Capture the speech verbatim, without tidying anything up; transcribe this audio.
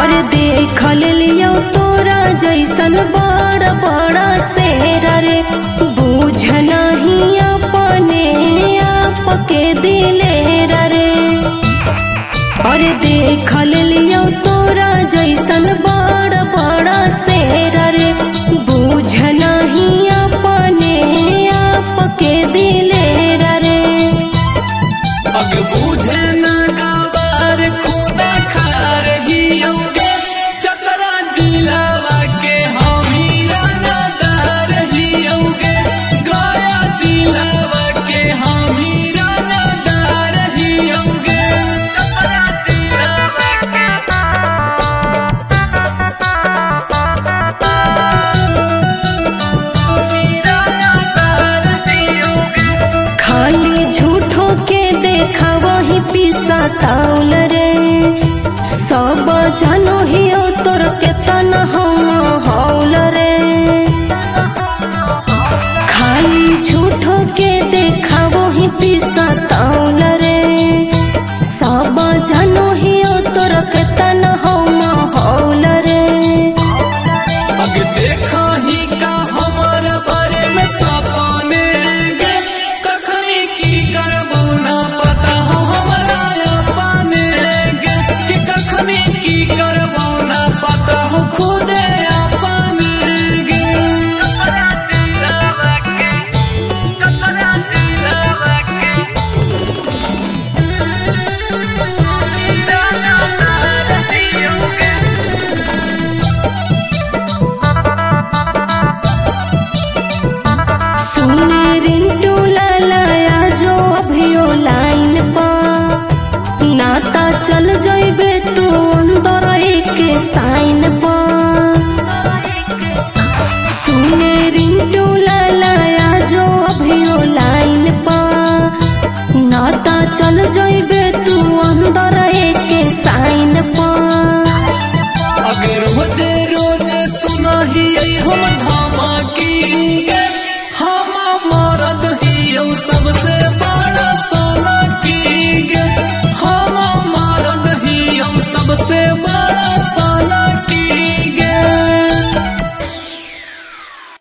अरे देख लियो तोरा जैसन बड़ा बड़ा शेर रे, बूझ नहीं अपने आप के दिलेर रे। अरे देख लियो तोरा जैसन बड़ा बड़ा शेर रे, बूझ नहीं अपने आप के दिलेर रे। अग बूझे ना गवार खुदा खा रही होगे, चतरा जिलावा के हामी रानादार ही होगे, गया जिलावा के हामी रानादार ही होगे, चतरा जिलावा के हामी रानादार ही होगे। खाली झूठो के देखा वही पिसा ताउल रे, सब जानो ही ओ तोर के तना हम हौल रे। खाली झूठो के देखा वही पिसा ताउल रे, सब जानो ही ओ तोर के तना हम हौल रे। अग देखा ही का हमारा बारे में सपने गे, कखनी की करबो ना पता हो हमारा अपने गे, कि कखनी की करबो ना पता हो खुदे अपने गे। चतरा जिलावा के, चतरा जिलावा के, हामी रानादार ही होगे। सुने रिंटू लालाया जो अभियो लाइन पा, नाता चल जाइबे तू अंदर के साइन पा। सुने रिंटू लालाया जो अभियो लाइन पा, नाता चल जाइबे तू अंदर के साइन पा।